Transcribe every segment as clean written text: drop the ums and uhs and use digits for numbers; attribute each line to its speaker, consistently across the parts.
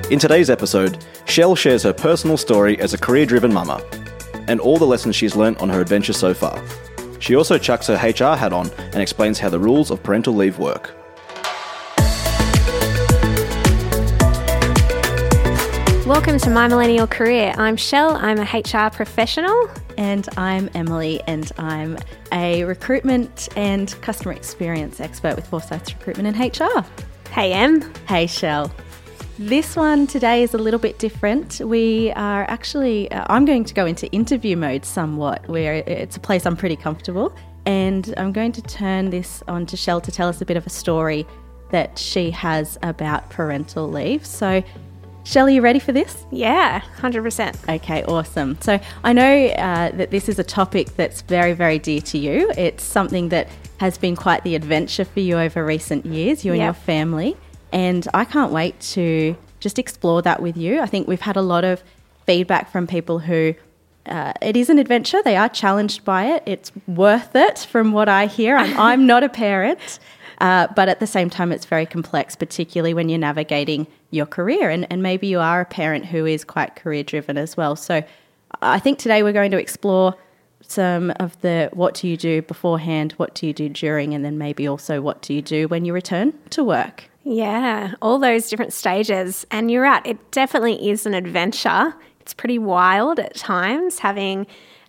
Speaker 1: In today's episode, Shell shares her personal story as a career-driven mama and all the lessons she's learnt on her adventure so far. She also chucks her HR hat on and explains how the rules of parental leave work.
Speaker 2: Welcome to My Millennial Career. I'm Shell, I'm a HR professional.
Speaker 3: And I'm Emily, and I'm a recruitment and customer experience expert with Forsyths Recruitment and HR.
Speaker 2: Hey Em.
Speaker 3: Hey Shell. This one today is a little bit different. We are actually, I'm going to go into interview mode somewhat, where it's a place I'm pretty comfortable, and I'm going to turn this on to Shell to tell us a bit of a story that she has about parental leave. So Shell, are you ready for this?
Speaker 2: Yeah, 100%.
Speaker 3: Okay, awesome. So I know that this is a topic that's very, very dear to you. It's something that has been quite the adventure for you over recent years, you and your family. And I can't wait to just explore that with you. I think we've had a lot of feedback from people who it is an adventure. They are challenged by it. It's worth it from what I hear. I'm not a parent, but at the same time, it's very complex, particularly when you're navigating your career. And maybe you are a parent who is quite career-driven as well. So I think today we're going to explore some of the what do you do beforehand, what do you do during, and then maybe also what do you do when you return to work.
Speaker 2: Yeah, all those different stages. And you're right, it definitely is an adventure. It's pretty wild at times, having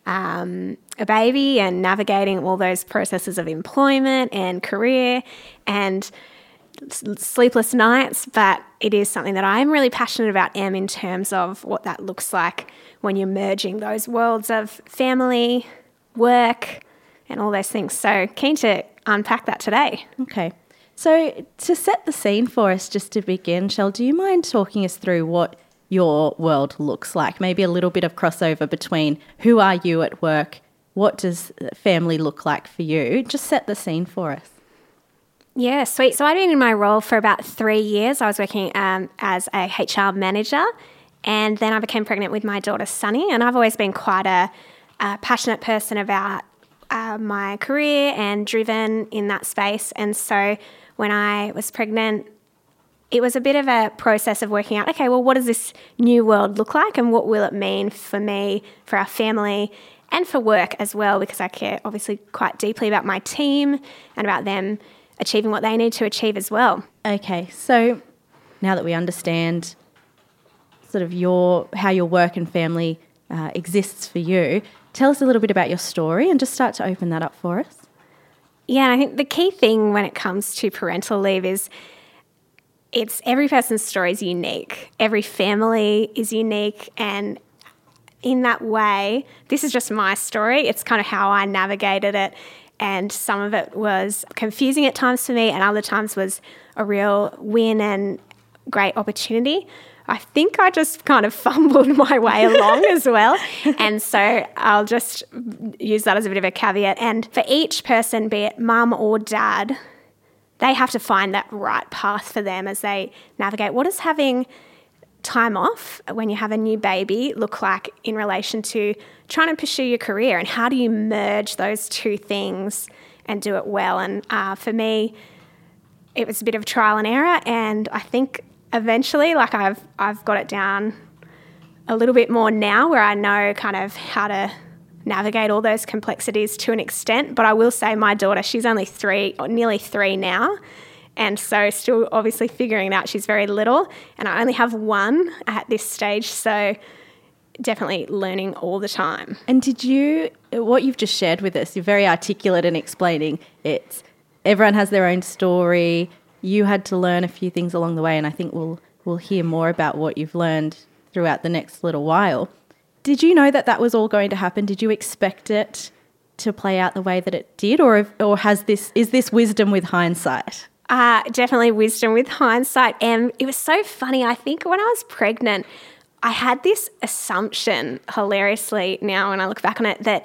Speaker 2: a baby and navigating all those processes of employment and career and sleepless nights, but it is something that I'm really passionate about, Em, in terms of what that looks like when you're merging those worlds of family, work, and all those things. So keen to unpack that today.
Speaker 3: Okay. So to set the scene for us, just to begin, Shell, do you mind talking us through what your world looks like? Maybe a little bit of crossover between who are you at work, what does family look like for you? Just set the scene for us.
Speaker 2: Yeah, sweet. So I'd been in my role for about 3 years. I was working as a HR manager, and then I became pregnant with my daughter, Sunny, and I've always been quite a passionate person about my career and driven in that space. And so when I was pregnant, it was a bit of a process of working out, okay, well, what does this new world look like and what will it mean for me, for our family, and for work as well, because I care obviously quite deeply about my team and about them achieving what they need to achieve as well.
Speaker 3: Okay, so now that we understand sort of how your work and family exists for you, tell us a little bit about your story and just start to open that up for us.
Speaker 2: Yeah, and I think the key thing when it comes to parental leave is every person's story is unique. Every family is unique, and in that way, this is just my story. It's kind of how I navigated it. And some of it was confusing at times for me, and other times was a real win and great opportunity. I think I just kind of fumbled my way along as well. And so I'll just use that as a bit of a caveat. And for each person, be it mum or dad, they have to find that right path for them as they navigate. What does having time off when you have a new baby look like in relation to trying to pursue your career, and how do you merge those two things and do it well? And for me, it was a bit of trial and error, and I think eventually, like I've got it down a little bit more now, where I know kind of how to navigate all those complexities to an extent. But I will say my daughter, she's only 3 or nearly 3 now, and so still obviously figuring it out. She's very little, and I only have one at this stage, so definitely learning all the time.
Speaker 3: And what you've just shared with us, you're very articulate in explaining it. Everyone has their own story. You had to learn a few things along the way, and I think we'll hear more about what you've learned throughout the next little while. Did you know that was all going to happen? Did you expect it to play out the way that it did, or is this wisdom with hindsight?
Speaker 2: Definitely wisdom with hindsight. And it was so funny. I think when I was pregnant, I had this assumption, hilariously now when I look back on it, that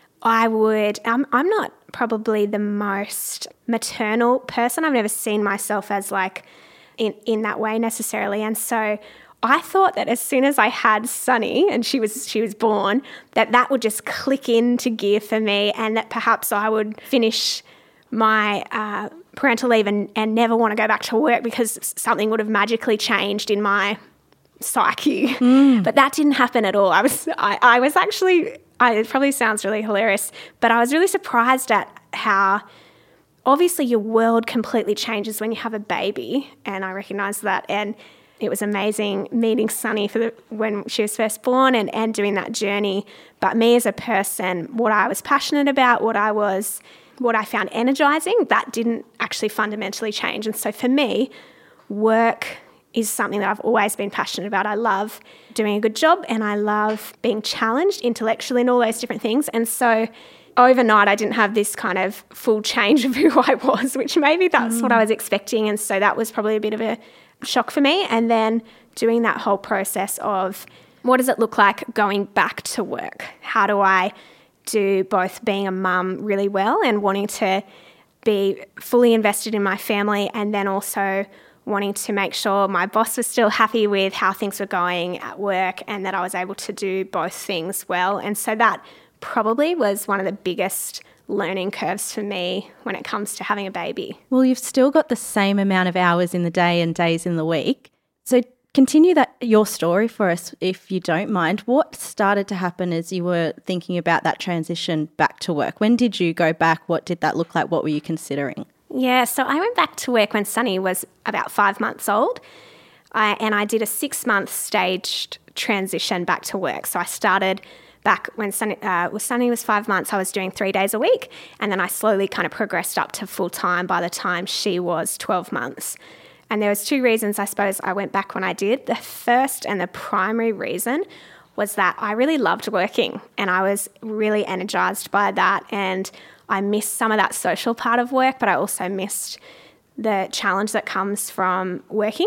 Speaker 2: I'm not probably the most maternal person. I've never seen myself as like in that way necessarily. And so I thought that as soon as I had Sunny and she was born, that would just click into gear for me, and that perhaps I would finish my parental leave and never want to go back to work because something would have magically changed in my psyche. But that didn't happen at all. I was actually, it probably sounds really hilarious, but I was really surprised at how obviously your world completely changes when you have a baby, and I recognised that. And it was amazing meeting Sunny when she was first born and doing that journey. But me as a person, what I was passionate about, what I found energising, that didn't actually fundamentally change. And so for me, work is something that I've always been passionate about. I love doing a good job and I love being challenged intellectually and all those different things. And so overnight I didn't have this kind of full change of who I was, which maybe that's what I was expecting. And so that was probably a bit of a shock for me. And then doing that whole process of what does it look like going back to work? How do I do both being a mum really well and wanting to be fully invested in my family, and then also wanting to make sure my boss was still happy with how things were going at work and that I was able to do both things well. And so that probably was one of the biggest learning curves for me when it comes to having a baby.
Speaker 3: Well, you've still got the same amount of hours in the day and days in the week. So continue your story for us, if you don't mind. What started to happen as you were thinking about that transition back to work? When did you go back? What did that look like? What were you considering?
Speaker 2: Yeah, so I went back to work when Sunny was about 5 months old, and I did a 6-month staged transition back to work. So I started back when Sunny was 5 months. I was doing 3 days a week, and then I slowly kind of progressed up to full-time by the time she was 12 months. And there was 2 reasons, I suppose, I went back when I did. The first and the primary reason was that I really loved working, and I was really energised by that, and I missed some of that social part of work, but I also missed the challenge that comes from working.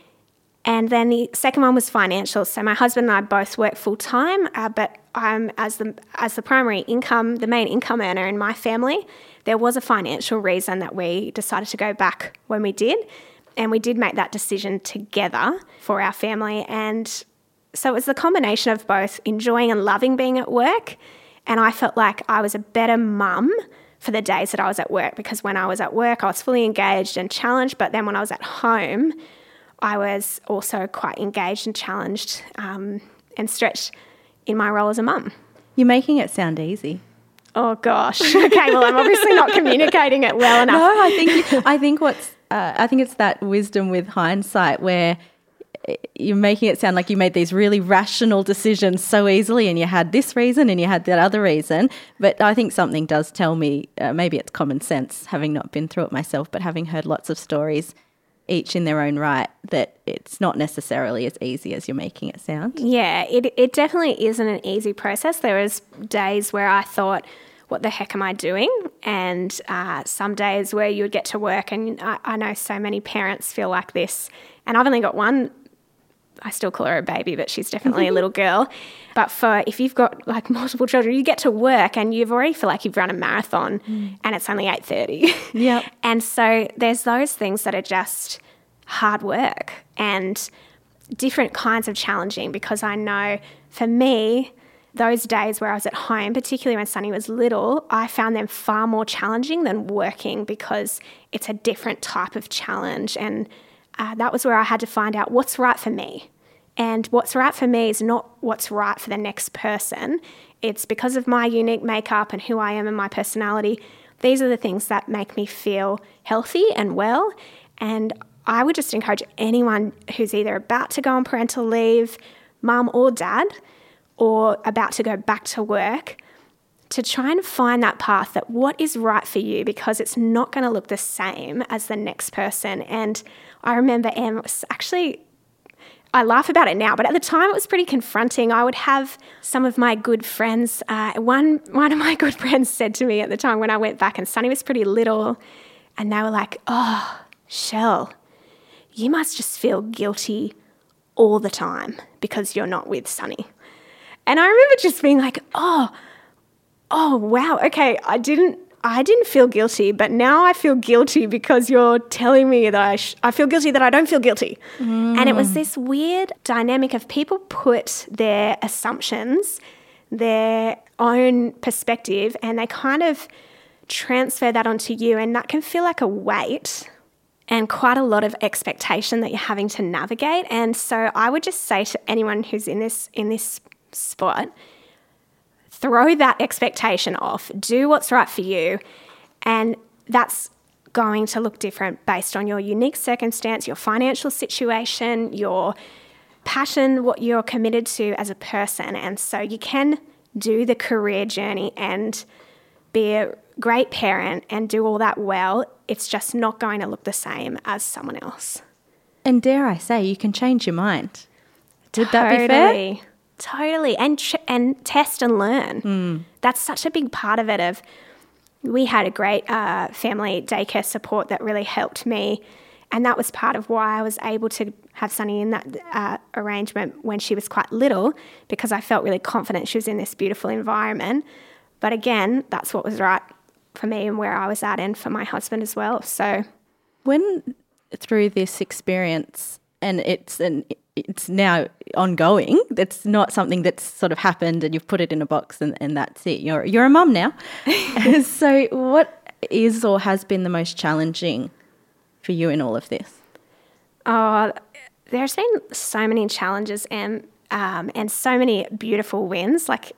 Speaker 2: And then the second one was financial. So my husband and I both work full-time, but I'm as the primary income, the main income earner in my family. There was a financial reason that we decided to go back when we did, and we did make that decision together for our family. And so it was the combination of both enjoying and loving being at work. And I felt like I was a better mum for the days that I was at work, because when I was at work, I was fully engaged and challenged. But then when I was at home, I was also quite engaged and challenged and stretched in my role as a mum.
Speaker 3: You're making it sound easy.
Speaker 2: Oh, gosh. Okay, well, I'm obviously not communicating it well enough.
Speaker 3: No, I think it's that wisdom with hindsight where you're making it sound like you made these really rational decisions so easily, and you had this reason and you had that other reason. But I think something does tell me, maybe it's common sense, having not been through it myself, but having heard lots of stories, each in their own right, that it's not necessarily as easy as you're making it sound.
Speaker 2: Yeah, it definitely isn't an easy process. There was days where I thought, what the heck am I doing? And some days where you would get to work, and I know so many parents feel like this, and I've only got one. I still call her a baby, but she's definitely a little girl. But if you've got like multiple children, you get to work and you've already feel like you've run a marathon and it's only 8:30.
Speaker 3: Yeah.
Speaker 2: And so there's those things that are just hard work and different kinds of challenging, because I know for me, those days where I was at home, particularly when Sunny was little, I found them far more challenging than working, because it's a different type of challenge. And that was where I had to find out what's right for me. And what's right for me is not what's right for the next person. It's because of my unique makeup and who I am and my personality. These are the things that make me feel healthy and well. And I would just encourage anyone who's either about to go on parental leave, mum or dad, or about to go back to work, to try and find that path, that what is right for you, because it's not going to look the same as the next person. And I remember I laugh about it now, but at the time it was pretty confronting. I would have some of my good friends, one of my good friends said to me at the time when I went back, and Sunny was pretty little, and they were like, "Oh, Shell, you must just feel guilty all the time because you're not with Sunny." And I remember just being like, oh wow, okay, I didn't feel guilty, but now I feel guilty because you're telling me that I feel guilty that I don't feel guilty. And it was this weird dynamic of people put their assumptions, their own perspective, and they kind of transfer that onto you, and that can feel like a weight. and quite a lot of expectation that you're having to navigate. And so I would just say to anyone who's in this spot, throw that expectation off, do what's right for you, and that's going to look different based on your unique circumstance, your financial situation, your passion, what you're committed to as a person. And so you can do the career journey and be a great parent and do all that well. It's just not going to look the same as someone else.
Speaker 3: And dare I say, you can change your mind. Would that be fair?
Speaker 2: Totally. And test and learn. That's such a big part of it. We had a great family daycare support that really helped me. And that was part of why I was able to have Sunny in that arrangement when she was quite little, because I felt really confident she was in this beautiful environment. But again, that's what was right for me and where I was at, and for my husband as well. So
Speaker 3: when through this experience, and it's now ongoing, it's not something that's sort of happened and you've put it in a box and that's it. You're a mum now. So what is or has been the most challenging for you in all of this?
Speaker 2: Oh, there's been so many challenges and so many beautiful wins. Like,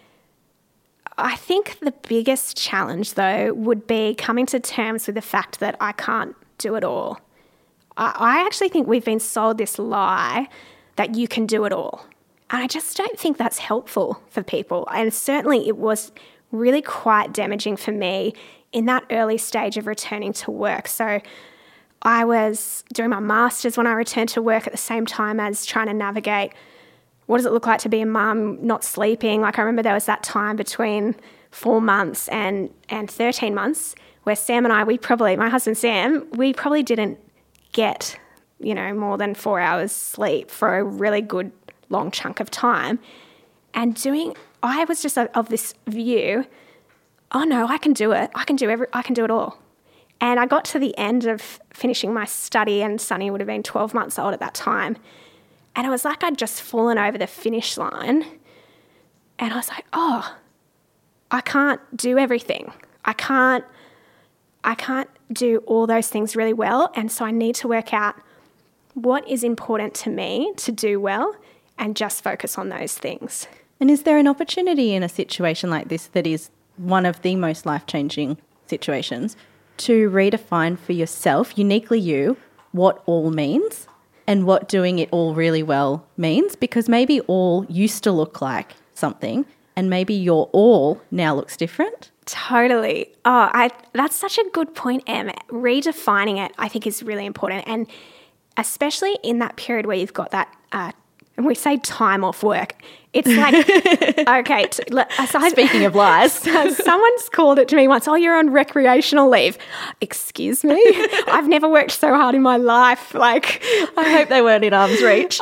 Speaker 2: I think the biggest challenge, though, would be coming to terms with the fact that I can't do it all. I actually think we've been sold this lie that you can do it all. And I just don't think that's helpful for people. And certainly it was really quite damaging for me in that early stage of returning to work. So I was doing my master's when I returned to work at the same time as trying to navigate what does it look like to be a mum, not sleeping. Like, I remember there was that time between 4 months and 13 months where Sam and I, my husband Sam, we probably didn't get, more than 4 hours sleep for a really good long chunk of time. And I was just of this view, oh no, I can do it. I can do it all. And I got to the end of finishing my study, and Sunny would have been 12 months old at that time. And it was like I'd just fallen over the finish line. And I was like, oh, I can't do everything. I can't do all those things really well. And so I need to work out what is important to me to do well and just focus on those things.
Speaker 3: And is there an opportunity in a situation like this that is one of the most life-changing situations to redefine for yourself, uniquely you, what all means and what doing it all really well means? Because maybe all used to look like something and maybe your all now looks different.
Speaker 2: Totally. Oh, that's such a good point, Em. Redefining it, I think, is really important. And especially in that period where you've got that, and we say time off work, it's like, okay.
Speaker 3: Speaking of lies.
Speaker 2: Someone's called it to me once, oh, you're on recreational leave. Excuse me? I've never worked so hard in my life. Like,
Speaker 3: I hope they weren't in arm's reach.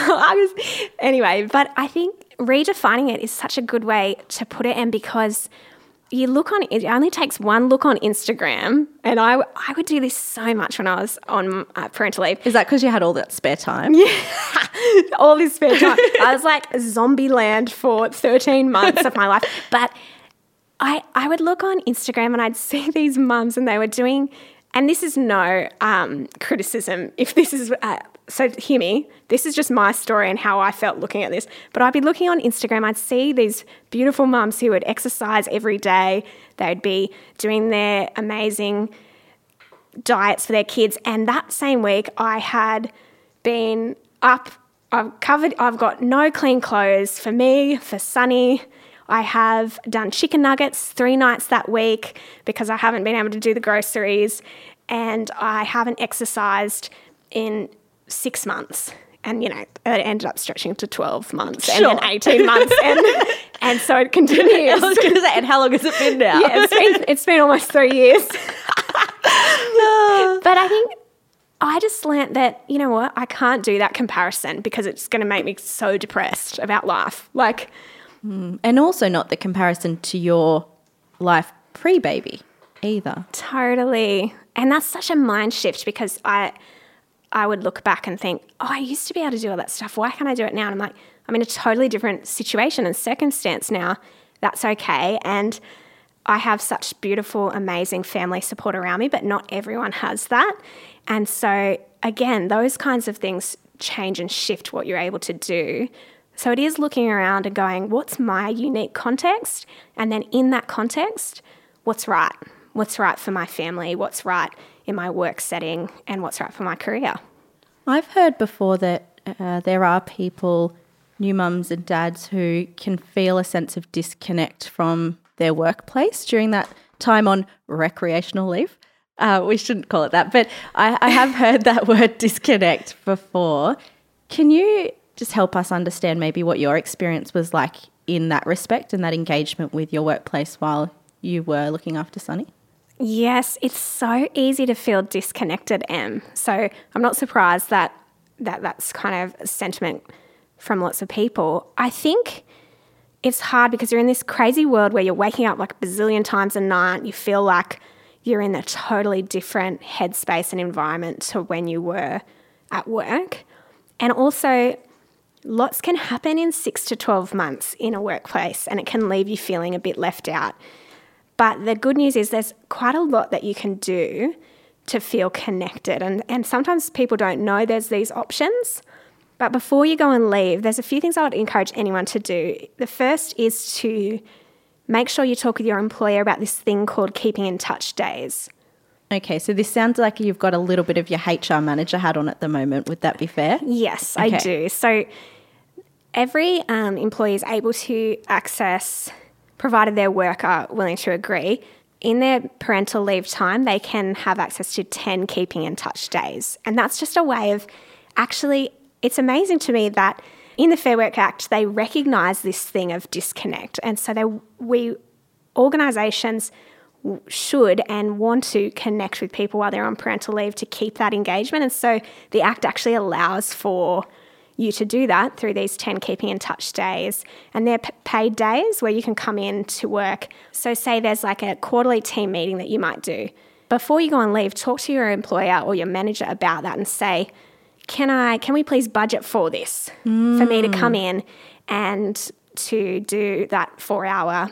Speaker 2: Anyway, but I think redefining it is such a good way to put it, and because it only takes one look on Instagram, and I would do this so much when I was on parental leave.
Speaker 3: Is that because you had all that spare time?
Speaker 2: Yeah, all this spare time. I was like zombie land for 13 months of my life. But I would look on Instagram and I'd see these mums, and they were doing, and this is no criticism if this is, so hear me, this is just my story and how I felt looking at this. But I'd be looking on Instagram, I'd see these beautiful mums who would exercise every day. They'd be doing their amazing diets for their kids. And that same week I had been up, I've got no clean clothes for me, for Sunny. I have done chicken nuggets 3 nights that week because I haven't been able to do the groceries, and I haven't exercised in 6 months. And, it ended up stretching to 12 months and then 18 months. And so it continues.
Speaker 3: I was going to say, and how long has it been now?
Speaker 2: Yeah, it's been almost 3 years. But I think I just learnt that, you know what, I can't do that comparison because it's going to make me so depressed about life.
Speaker 3: And also not the comparison to your life pre-baby either.
Speaker 2: Totally. And that's such a mind shift, because I would look back and think, oh, I used to be able to do all that stuff. Why can't I do it now? And I'm like, I'm in a totally different situation and circumstance now. That's okay. And I have such beautiful, amazing family support around me, but not everyone has that. And so, again, those kinds of things change and shift what you're able to do. So it is looking around and going, what's my unique context? And then in that context, what's right? What's right for my family? What's right in my work setting? And what's right for my career?
Speaker 3: I've heard before that there are people, new mums and dads, who can feel a sense of disconnect from their workplace during that time on recreational leave. We shouldn't call it that, but I have heard that word disconnect before. Can you just help us understand maybe what your experience was like in that respect and that engagement with your workplace while you were looking after Sunny?
Speaker 2: Yes, it's so easy to feel disconnected, Em. So I'm not surprised that that's kind of a sentiment from lots of people. I think it's hard because you're in this crazy world where you're waking up like a bazillion times a night. You feel like you're in a totally different headspace and environment to when you were at work. And also, lots can happen in 6 to 12 months in a workplace, and it can leave you feeling a bit left out. But the good news is there's quite a lot that you can do to feel connected. And sometimes people don't know there's these options. But before you go and leave, there's a few things I would encourage anyone to do. The first is to make sure you talk with your employer about this thing called keeping in touch days.
Speaker 3: Okay, so this sounds like you've got a little bit of your HR manager hat on at the moment. Would that be fair?
Speaker 2: Yes, okay. I do. So every employee is able to access, provided their work are willing to agree, in their parental leave time, they can have access to 10 keeping in touch days. And that's just a way of actually, it's amazing to me that in the Fair Work Act, they recognise this thing of disconnect. And so organisations should and want to connect with people while they're on parental leave to keep that engagement. And so the Act actually allows for you to do that through these 10 keeping in touch days. And they're paid days where you can come in to work. So say there's like a quarterly team meeting that you might do. Before you go on leave, talk to your employer or your manager about that and say, can we please budget for this for me to come in and to do that 4-hour,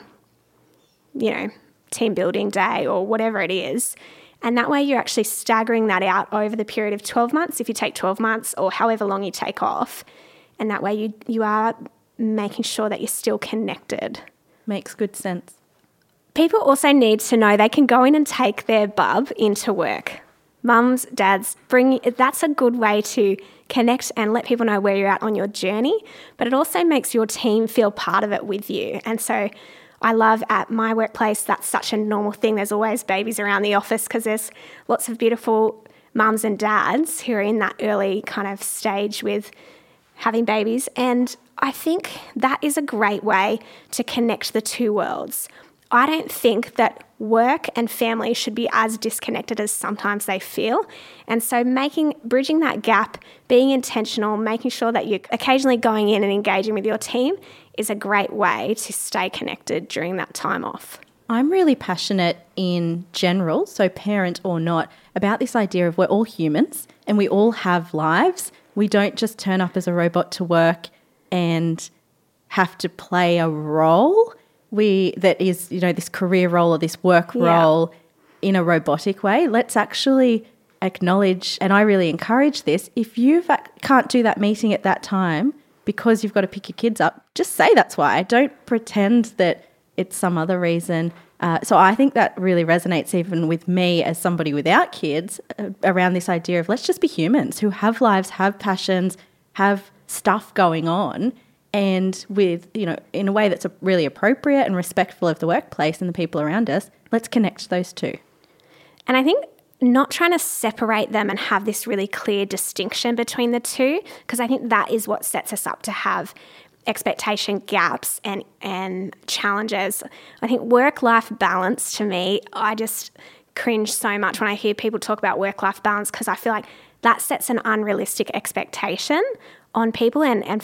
Speaker 2: team building day or whatever it is. And that way you're actually staggering that out over the period of 12 months, if you take 12 months or however long you take off. And that way you are making sure that you're still connected.
Speaker 3: Makes good sense.
Speaker 2: People also need to know they can go in and take their bub into work. Mums, dads, that's a good way to connect and let people know where you're at on your journey, but it also makes your team feel part of it with you. And so I love at my workplace, that's such a normal thing. There's always babies around the office because there's lots of beautiful mums and dads who are in that early kind of stage with having babies. And I think that is a great way to connect the two worlds. I don't think that work and family should be as disconnected as sometimes they feel. And so bridging that gap, being intentional, making sure that you're occasionally going in and engaging with your team is a great way to stay connected during that time off.
Speaker 3: I'm really passionate in general, so parent or not, about this idea of we're all humans and we all have lives. We don't just turn up as a robot to work and have to play a role that is, this career role or this work role in a robotic way. Let's actually acknowledge, and I really encourage this, if you can't do that meeting at that time because you've got to pick your kids up, just say that's why. Don't pretend that it's some other reason. So I think that really resonates even with me as somebody without kids around this idea of let's just be humans who have lives, have passions, have stuff going on, and with, in a way that's really appropriate and respectful of the workplace and the people around us, let's connect those two.
Speaker 2: And I think not trying to separate them and have this really clear distinction between the two, because I think that is what sets us up to have expectation gaps and challenges. I think work-life balance, to me, I just cringe so much when I hear people talk about work-life balance because I feel like that sets an unrealistic expectation on people. And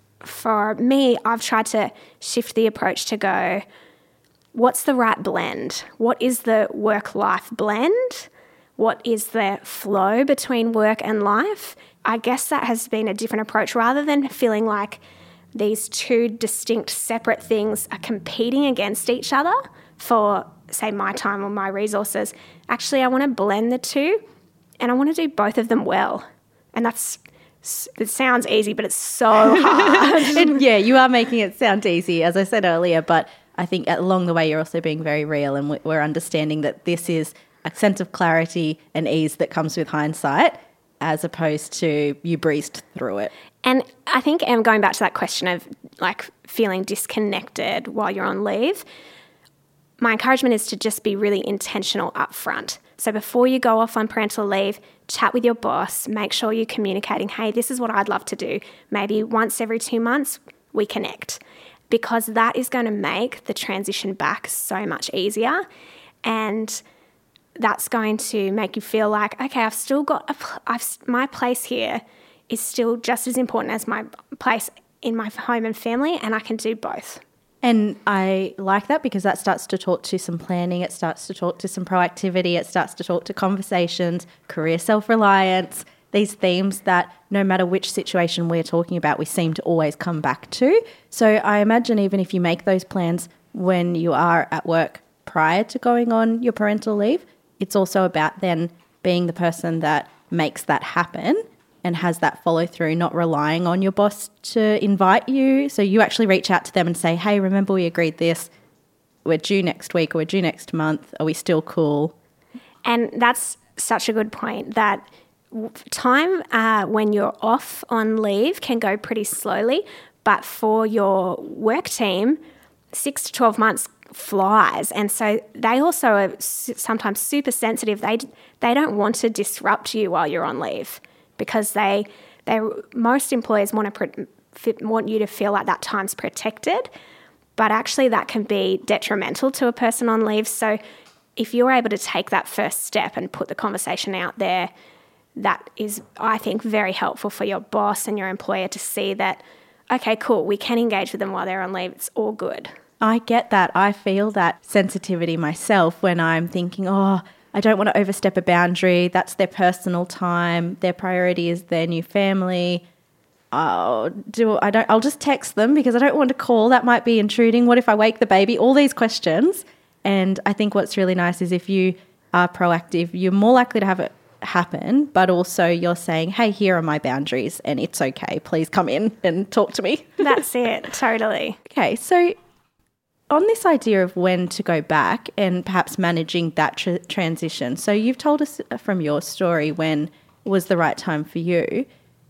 Speaker 2: for me, I've tried to shift the approach to go, what's the right blend? What is the work-life blend? What is the flow between work and life? I guess that has been a different approach rather than feeling like these two distinct separate things are competing against each other for say, my time or my resources. Actually, I want to blend the two and I want to do both of them well. And it sounds easy, but it's so hard.
Speaker 3: And yeah, you are making it sound easy, as I said earlier, but I think along the way you're also being very real, and we're understanding that this is a sense of clarity and ease that comes with hindsight, as opposed to you breezed through it.
Speaker 2: And I think, going back to that question of like feeling disconnected while you're on leave, my encouragement is to just be really intentional up front. So before you go off on parental leave, chat with your boss, make sure you're communicating, hey, this is what I'd love to do. Maybe once every 2 months, we connect, because that is going to make the transition back so much easier. And that's going to make you feel like, okay, I've still got my place here is still just as important as my place in my home and family, and I can do both.
Speaker 3: And I like that, because that starts to talk to some planning, it starts to talk to some proactivity, it starts to talk to conversations, career self-reliance, these themes that no matter which situation we're talking about, we seem to always come back to. So I imagine even if you make those plans when you are at work prior to going on your parental leave, it's also about then being the person that makes that happen and has that follow through, not relying on your boss to invite you. So you actually reach out to them and say, hey, remember we agreed this, we're due next week or we're due next month, are we still cool?
Speaker 2: And that's such a good point, that time when you're off on leave can go pretty slowly, but for your work team, 6 to 12 months flies. And so they also are sometimes super sensitive. They don't want to disrupt you while you're on leave, because most employers want you to feel like that time's protected, but actually that can be detrimental to a person on leave. So if you're able to take that first step and put the conversation out there, that is, I think, very helpful for your boss and your employer to see that, okay, cool, we can engage with them while they're on leave. It's all good.
Speaker 3: I get that. I feel that sensitivity myself when I'm thinking, oh, I don't want to overstep a boundary. That's their personal time. Their priority is their new family. I'll just text them because I don't want to call. That might be intruding. What if I wake the baby? All these questions. And I think what's really nice is if you are proactive, you're more likely to have it happen, but also you're saying, hey, here are my boundaries and it's okay. Please come in and talk to me.
Speaker 2: That's it. Totally.
Speaker 3: Okay. So on this idea of when to go back and perhaps managing that transition, so you've told us from your story when was the right time for you,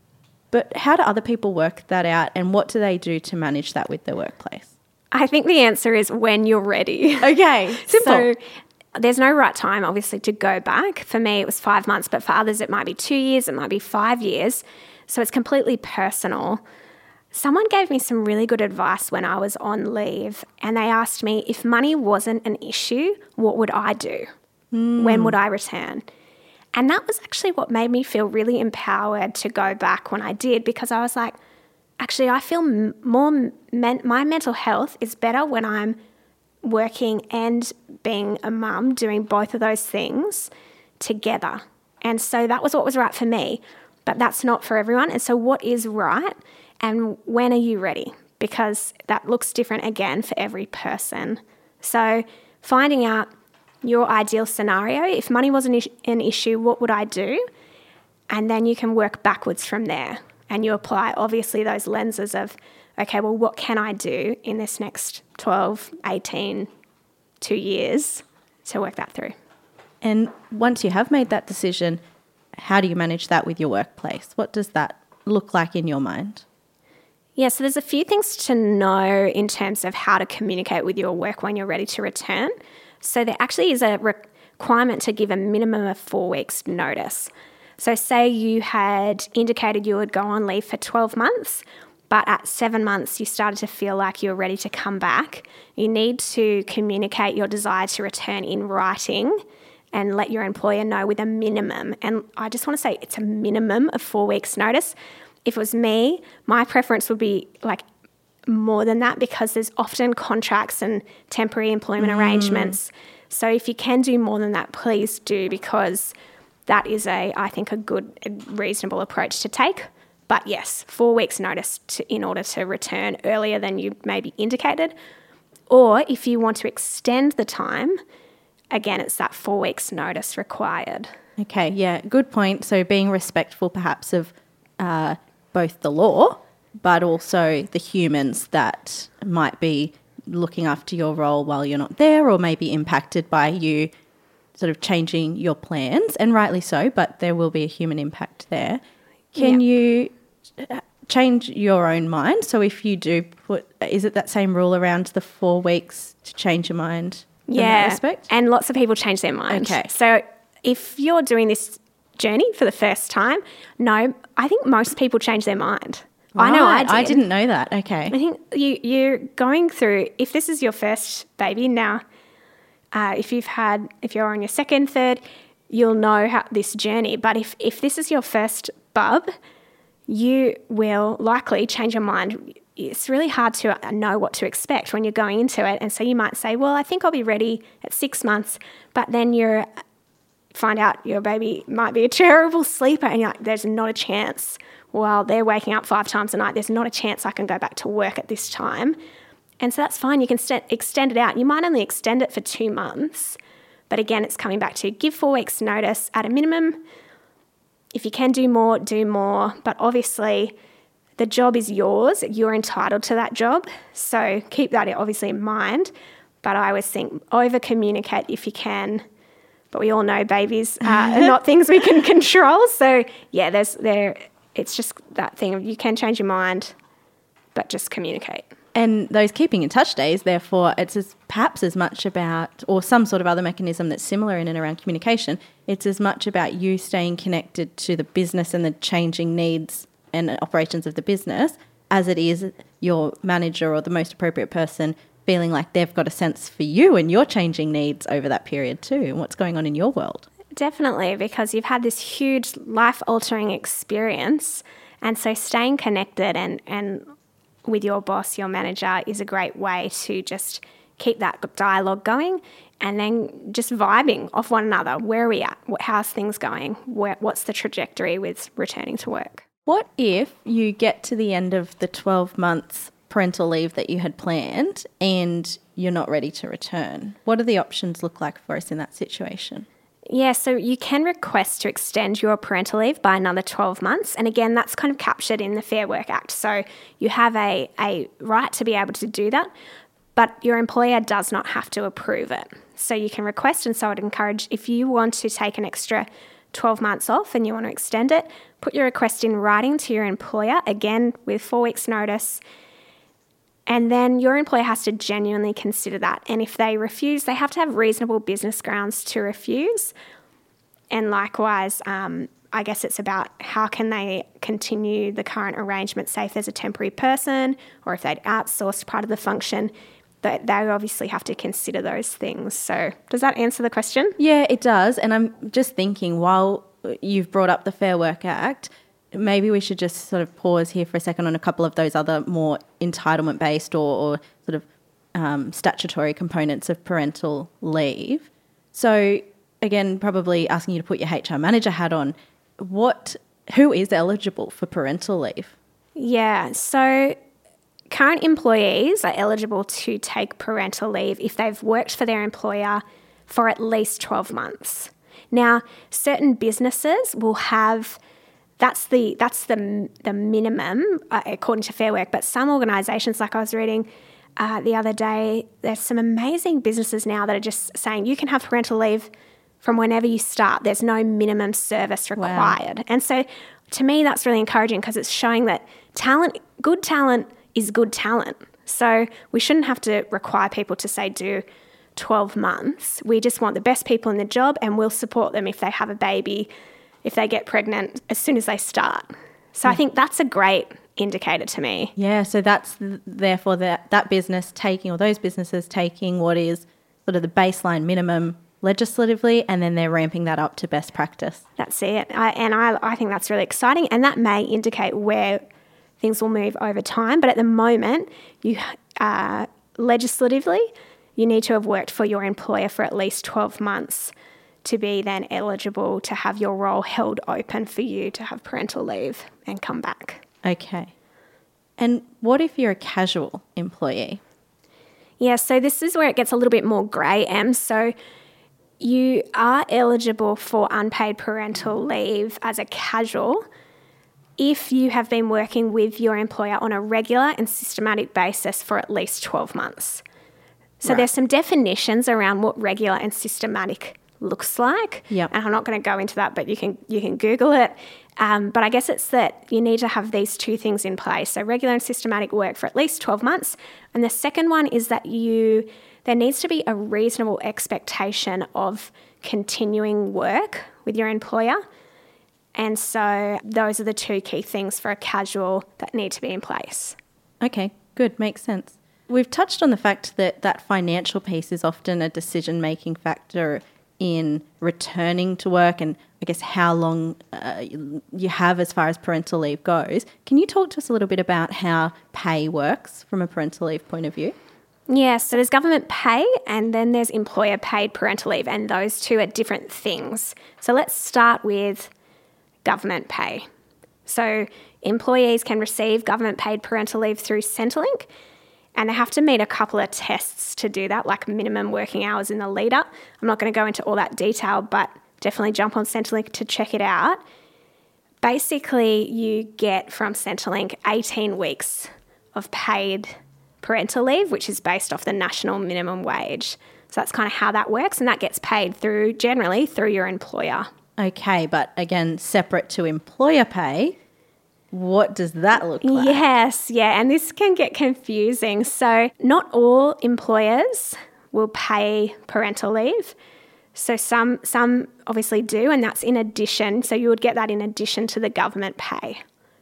Speaker 3: but how do other people work that out, and what do they do to manage that with their workplace?
Speaker 2: I think the answer is when you're ready.
Speaker 3: Okay, simple.
Speaker 2: So there's no right time, obviously, to go back. For me, it was 5 months, but for others, it might be 2 years, it might be 5 years. So it's completely personal. Someone gave me some really good advice when I was on leave, and they asked me, if money wasn't an issue, what would I do? When would I return? And that was actually what made me feel really empowered to go back when I did, because I was like, actually, I feel my mental health is better when I'm working and being a mum, doing both of those things together. And so that was what was right for me, but that's not for everyone. And so what is right? And when are you ready? Because that looks different again for every person. So finding out your ideal scenario, if money wasn't an issue, what would I do? And then you can work backwards from there. And you apply, obviously, those lenses of, okay, well, what can I do in this next 12, 18, 2 years to work that through?
Speaker 3: And once you have made that decision, how do you manage that with your workplace? What does that look like in your mind?
Speaker 2: Yeah, so there's a few things to know in terms of how to communicate with your work when you're ready to return. So there actually is a requirement to give a minimum of 4 weeks notice. So say you had indicated you would go on leave for 12 months, but at 7 months you started to feel like you were ready to come back. You need to communicate your desire to return in writing and let your employer know with a minimum. And I just want to say it's a minimum of 4 weeks notice. If it was me, my preference would be like more than that, because there's often contracts and temporary employment arrangements. So if you can do more than that, please do, because that is I think a good, reasonable approach to take. But yes, 4 weeks notice in order to return earlier than you maybe indicated. Or if you want to extend the time, again, it's that 4 weeks notice required.
Speaker 3: Okay, yeah, good point. So being respectful perhaps of both the law but also the humans that might be looking after your role while you're not there, or maybe impacted by you sort of changing your plans, and rightly so, but there will be a human impact there. Can you change your own mind? So if you do is it that same rule around the 4 weeks to change your mind in that respect?
Speaker 2: And lots of people change their mind.
Speaker 3: Okay.
Speaker 2: So if you're doing this journey for the first time, no, I think most people change their mind.
Speaker 3: Right.
Speaker 2: I know I did.
Speaker 3: I didn't know that. Okay.
Speaker 2: I think you're going through, if this is your first baby now, if you're on your second, third, you'll know how this journey. But if this is your first bub, you will likely change your mind. It's really hard to know what to expect when you're going into it. And so you might say, well, I think I'll be ready at 6 months, but then you find out your baby might be a terrible sleeper and you're like, there's not a chance. While they're waking up 5 times a night, there's not a chance I can go back to work at this time. And so that's fine. You can extend it out. You might only extend it for 2 months. But again, it's coming back to give 4 weeks notice at a minimum. If you can do more, do more. But obviously, the job is yours. You're entitled to that job. So keep that obviously in mind. But I always think over-communicate if you can. But we all know babies are not things we can control. So yeah, it's just that thing of you can change your mind, but just communicate.
Speaker 3: And those keeping in touch days, therefore, it's perhaps as much about, or some sort of other mechanism that's similar in and around communication, it's as much about you staying connected to the business and the changing needs and operations of the business as it is your manager or the most appropriate person feeling like they've got a sense for you and your changing needs over that period too, and what's going on in your world.
Speaker 2: Definitely, because you've had this huge life-altering experience, and so staying connected and with your boss, your manager, is a great way to just keep that dialogue going and then just vibing off one another. Where are we at? How's things going? What's the trajectory with returning to work?
Speaker 3: What if you get to the end of the 12 months parental leave that you had planned and you're not ready to return? What do the options look like for us in that situation?
Speaker 2: Yeah, so you can request to extend your parental leave by another 12 months. And again, that's kind of captured in the Fair Work Act. So you have a right to be able to do that, but your employer does not have to approve it. So you can request, and so I'd encourage, if you want to take an extra 12 months off and you want to extend it, put your request in writing to your employer, again, with 4 weeks notice. And then your employer has to genuinely consider that. And if they refuse, they have to have reasonable business grounds to refuse. And likewise, I guess it's about how can they continue the current arrangement, say if there's a temporary person or if they'd outsourced part of the function, that they obviously have to consider those things. So does that answer the question?
Speaker 3: Yeah, it does. And I'm just thinking, while you've brought up the Fair Work Act, maybe we should just sort of pause here for a second on a couple of those other more entitlement-based or sort of statutory components of parental leave. So, again, probably asking you to put your HR manager hat on. Who is eligible for parental leave?
Speaker 2: Yeah, so current employees are eligible to take parental leave if they've worked for their employer for at least 12 months. Now, certain businesses will have... That's the minimum according to Fair Work. But some organisations, like I was reading the other day, there's some amazing businesses now that are just saying you can have parental leave from whenever you start. There's no minimum service required. Wow. And so to me, that's really encouraging because it's showing that good talent is good talent. So we shouldn't have to require people to say do 12 months. We just want the best people in the job, and we'll support them if they have a baby, if they get pregnant, as soon as they start. So I think that's a great indicator to me.
Speaker 3: Yeah, so that's therefore that business taking, or those businesses taking what is sort of the baseline minimum legislatively, and then they're ramping that up to best practice.
Speaker 2: That's it. I think that's really exciting, and that may indicate where things will move over time. But at the moment, you legislatively, you need to have worked for your employer for at least 12 months to be then eligible to have your role held open for you to have parental leave and come back.
Speaker 3: Okay. And what if you're a casual employee?
Speaker 2: Yeah, so this is where it gets a little bit more grey, Em. So you are eligible for unpaid parental leave as a casual if you have been working with your employer on a regular and systematic basis for at least 12 months. So there's some definitions around what regular and systematic looks like.
Speaker 3: Yep.
Speaker 2: And I'm not going to go into that, but you can Google it. But I guess it's that you need to have these two things in place. So regular and systematic work for at least 12 months. And the second one is that there needs to be a reasonable expectation of continuing work with your employer. And so those are the two key things for a casual that need to be in place.
Speaker 3: Okay, good. Makes sense. We've touched on the fact that financial piece is often a decision-making factor in returning to work and I guess how long you have as far as parental leave goes. Can you talk to us a little bit about how pay works from a parental leave point of view?
Speaker 2: Yeah, so there's government pay and then there's employer paid parental leave, and those two are different things. So let's start with government pay. So employees can receive government paid parental leave through Centrelink, and they have to meet a couple of tests to do that, like minimum working hours in the lead up. I'm not going to go into all that detail, but definitely jump on Centrelink to check it out. Basically, you get from Centrelink 18 weeks of paid parental leave, which is based off the national minimum wage. So that's kind of how that works, and that gets paid generally through your employer.
Speaker 3: Okay, but again, separate to employer pay, what does that look like?
Speaker 2: Yes, yeah, and this can get confusing. So not all employers will pay parental leave. So some obviously do, and that's in addition. So you would get that in addition to the government pay.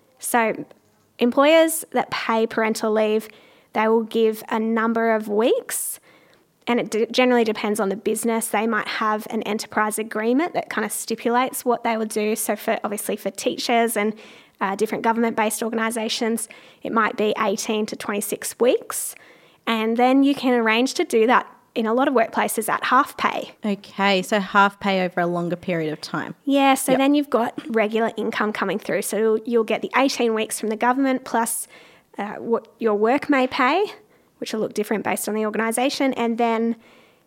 Speaker 2: So employers that pay parental leave, they will give a number of weeks, and it generally depends on the business. They might have an enterprise agreement that kind of stipulates what they will do. So for teachers and different government-based organisations, it might be 18 to 26 weeks. And then you can arrange to do that in a lot of workplaces at half pay.
Speaker 3: Okay, so half pay over a longer period of time.
Speaker 2: Yeah, so then you've got regular income coming through. So you'll get the 18 weeks from the government plus what your work may pay, which will look different based on the organisation. And then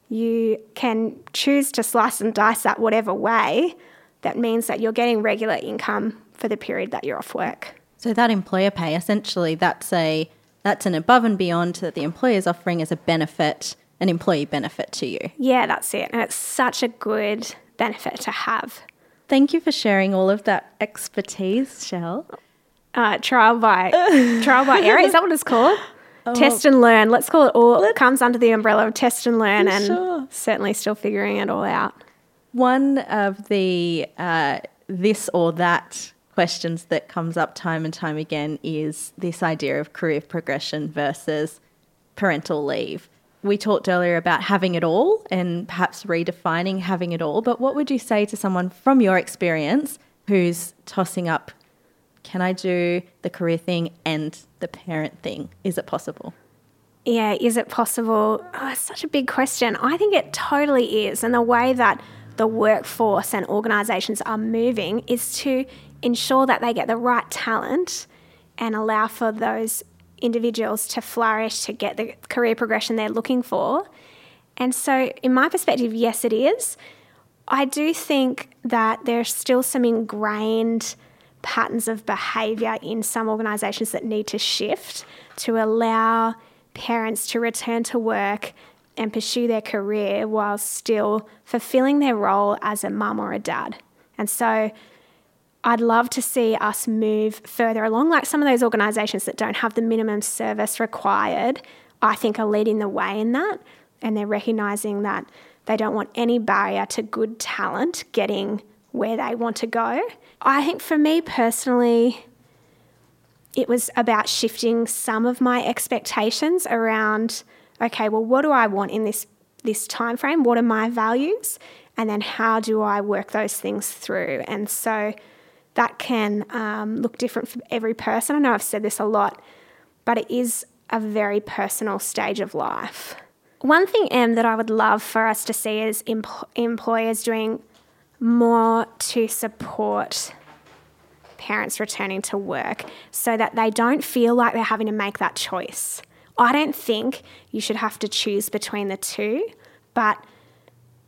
Speaker 2: you can choose to slice and dice that whatever way. That means that you're getting regular income for the period that you're off work.
Speaker 3: So that employer pay, essentially, that's an above and beyond that the employer is offering as a benefit, an employee benefit to you.
Speaker 2: Yeah, that's it. And it's such a good benefit to have.
Speaker 3: Thank you for sharing all of that expertise, Shell.
Speaker 2: Trial by error, is that what it's called? Test and learn. Let's call it all. It comes under the umbrella of test and learn, and certainly still figuring it all out.
Speaker 3: One of the this or that questions that comes up time and time again is this idea of career progression versus parental leave. We talked earlier about having it all and perhaps redefining having it all, but what would you say to someone from your experience who's tossing up, can I do the career thing and the parent thing? Is it possible?
Speaker 2: Yeah, is it possible? Oh, it's such a big question. I think it totally is. And the way that the workforce and organisations are moving is to ensure that they get the right talent and allow for those individuals to flourish, to get the career progression they're looking for. And so in my perspective, yes, it is. I do think that there's still some ingrained patterns of behaviour in some organisations that need to shift to allow parents to return to work and pursue their career while still fulfilling their role as a mum or a dad. And so I'd love to see us move further along. Like some of those organisations that don't have the minimum service required, I think are leading the way in that, and they're recognising that they don't want any barrier to good talent getting where they want to go. I think for me personally, it was about shifting some of my expectations around, okay, well, what do I want in this time frame? What are my values? And then how do I work those things through? And so that can look different for every person. I know I've said this a lot, but it is a very personal stage of life. One thing, that I would love for us to see is employers doing more to support parents returning to work so that they don't feel like they're having to make that choice. I don't think you should have to choose between the two, but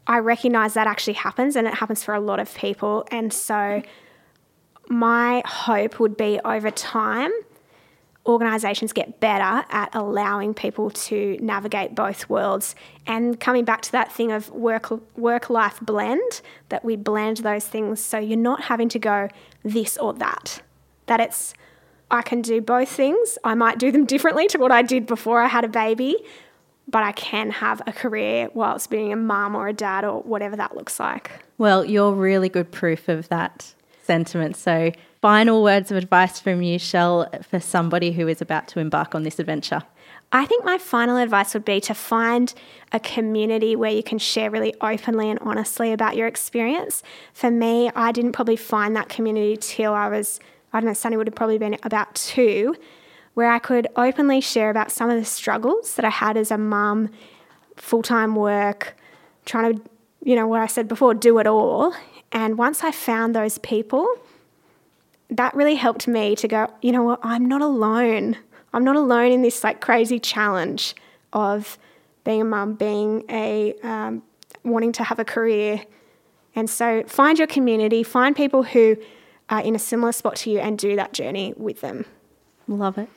Speaker 2: I recognise that actually happens, and it happens for a lot of people. And so my hope would be over time, organisations get better at allowing people to navigate both worlds. And coming back to that thing of work-life blend, that we blend those things so you're not having to go this or that. That it's, I can do both things. I might do them differently to what I did before I had a baby, but I can have a career whilst being a mum or a dad or whatever that looks like.
Speaker 3: Well, you're really good proof of that sentiment. So final words of advice from you, Shell, for somebody who is about to embark on this adventure.
Speaker 2: I think my final advice would be to find a community where you can share really openly and honestly about your experience. For me, I didn't probably find that community till I was, I don't know, Sunny would have probably been about 2, where I could openly share about some of the struggles that I had as a mum, full-time work, trying to, you know, what I said before, do it all. And once I found those people, that really helped me to go, you know what, I'm not alone. I'm not alone in this like crazy challenge of being a mum, being wanting to have a career. And so find your community, find people who are in a similar spot to you and do that journey with them.
Speaker 3: Love it.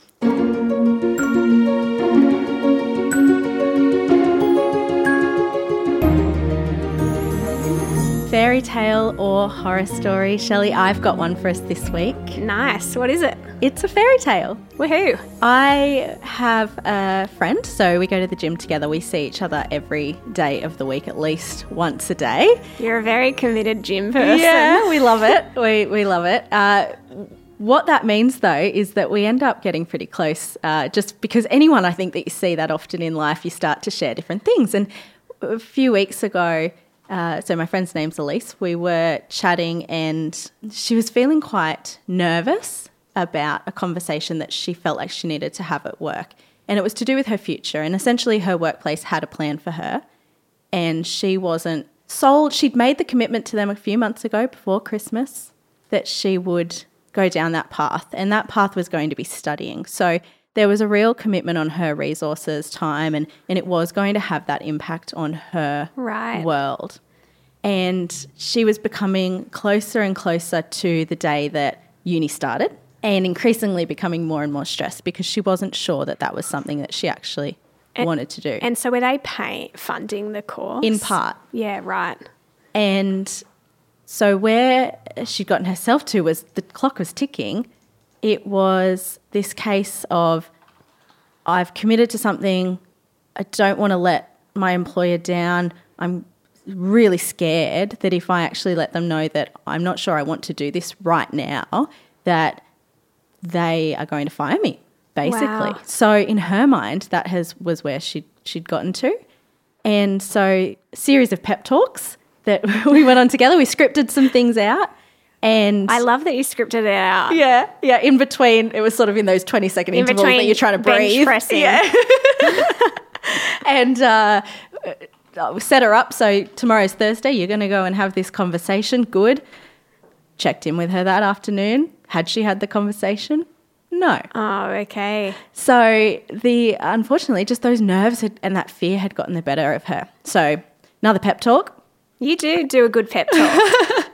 Speaker 3: Fairy tale or horror story? Shelley, I've got one for us this week.
Speaker 2: Nice. What is it?
Speaker 3: It's a fairy tale.
Speaker 2: Woohoo.
Speaker 3: I have a friend, so we go to the gym together. We see each other every day of the week, at least once a day.
Speaker 2: You're a very committed gym person.
Speaker 3: Yeah, we love it. We love it. What that means, though, is that we end up getting pretty close just because anyone I think that you see that often in life, you start to share different things. And a few weeks ago, so my friend's name's Elise, we were chatting and she was feeling quite nervous about a conversation that she felt like she needed to have at work. And it was to do with her future. And essentially her workplace had a plan for her and she wasn't sold. She'd made the commitment to them a few months ago before Christmas that she would go down that path, and that path was going to be studying. So there was a real commitment on her resources, time, and it was going to have that impact on her world. And she was becoming closer and closer to the day that uni started and increasingly becoming more and more stressed because she wasn't sure that that was something that she actually wanted to do.
Speaker 2: And so were they funding the course?
Speaker 3: In part.
Speaker 2: Yeah, right.
Speaker 3: And so where she'd gotten herself to was the clock was ticking. It was this case of, I've committed to something, I don't want to let my employer down, I'm really scared that if I actually let them know that I'm not sure I want to do this right now, that they are going to fire me, basically.
Speaker 2: Wow.
Speaker 3: So in her mind, that was where she'd gotten to. And so a series of pep talks that we went on together, we scripted some things out. And
Speaker 2: I love that you scripted it out.
Speaker 3: Yeah. In between, it was sort of in those 20-second intervals that you're trying to breathe.
Speaker 2: Bench pressing.
Speaker 3: Yeah. And set her up. So tomorrow's Thursday. You're going to go and have this conversation. Good. Checked in with her that afternoon. Had she had the conversation? No.
Speaker 2: Oh, okay.
Speaker 3: So unfortunately, just those nerves and that fear had gotten the better of her. So another pep talk.
Speaker 2: You do a good pep talk.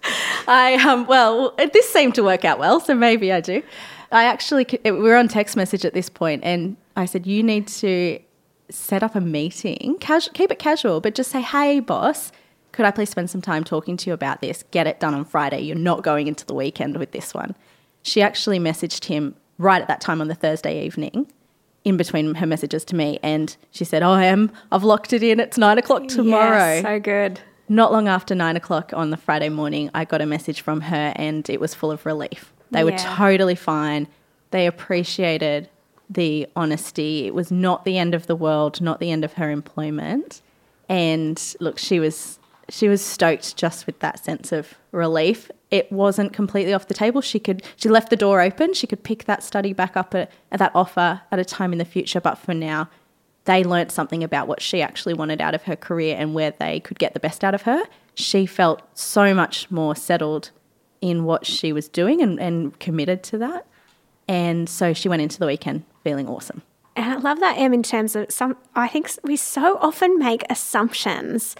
Speaker 3: This seemed to work out well, so maybe I do. We were on text message at this point, and I said, you need to set up a meeting, keep it casual, but just say, hey, boss, could I please spend some time talking to you about this? Get it done on Friday. You're not going into the weekend with this one. She actually messaged him right at that time on the Thursday evening, in between her messages to me, and she said, I've locked it in. It's 9:00 tomorrow.
Speaker 2: Yes, so good.
Speaker 3: Not long after 9:00 on the Friday morning, I got a message from her and it was full of relief. They were totally fine. They appreciated the honesty. It was not the end of the world, not the end of her employment. And look, she was stoked just with that sense of relief. It wasn't completely off the table. She left the door open. She could pick that study back up at that offer at a time in the future. But for now, they learnt something about what she actually wanted out of her career and where they could get the best out of her. She felt so much more settled in what she was doing and committed to that. And so she went into the weekend feeling awesome.
Speaker 2: And I love that, Em, in terms of I think we so often make assumptions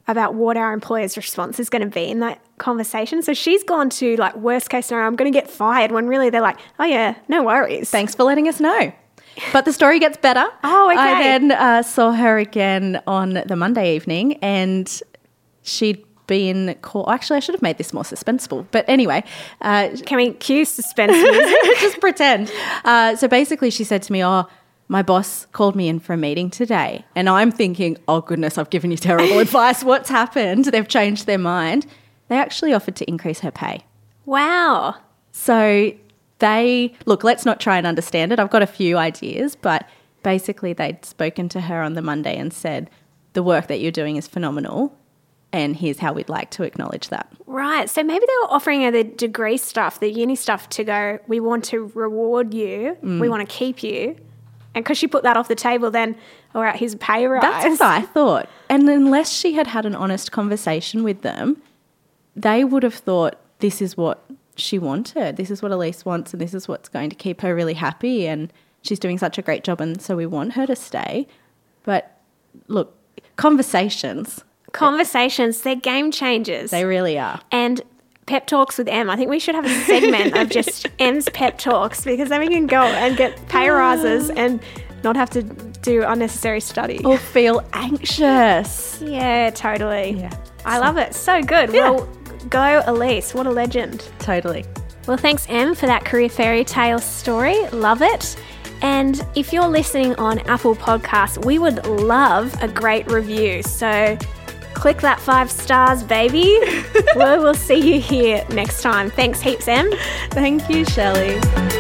Speaker 2: about what our employer's response is going to be in that conversation. So she's gone to like worst case scenario, I'm going to get fired, when really they're like, oh yeah, no worries.
Speaker 3: Thanks for letting us know. But the story gets better.
Speaker 2: Oh, okay.
Speaker 3: I then saw her again on the Monday evening, and she'd been called. Actually, I should have made this more suspenseful. But anyway.
Speaker 2: Can we cue suspense music?
Speaker 3: Just pretend. So basically she said to me, my boss called me in for a meeting today. And I'm thinking, oh goodness, I've given you terrible advice. What's happened? They've changed their mind. They actually offered to increase her pay.
Speaker 2: Wow.
Speaker 3: So let's not try and understand it. I've got a few ideas, but basically they'd spoken to her on the Monday and said, the work that you're doing is phenomenal, and here's how we'd like to acknowledge that.
Speaker 2: Right. So maybe they were offering her the degree stuff, the uni stuff, to go, we want to reward you, we want to keep you. And because she put that off the table, then, all right, here's a pay rise.
Speaker 3: That's what I thought. And unless she had had an honest conversation with them, they would have thought this is what she wanted. This is what Elise wants, and this is what's going to keep her really happy, and she's doing such a great job, and so we want her to stay. But look, conversations, they're game changers.
Speaker 2: They
Speaker 3: really are.
Speaker 2: And pep talks with Em. I think we should have a segment of just Em's pep talks, because then we can go and get pay rises and not have to do unnecessary study.
Speaker 3: Or feel anxious.
Speaker 2: Yeah, totally.
Speaker 3: Yeah.
Speaker 2: I love it. So good.
Speaker 3: Yeah.
Speaker 2: Well, go Elise. What a legend.
Speaker 3: Totally.
Speaker 2: Well, thanks, Em, for that career fairy tale story. Love it. And if you're listening on Apple Podcasts, we would love a great review. So click that 5 stars, baby. We'll see you here next time. Thanks heaps, Em.
Speaker 3: Thank you, Shelley.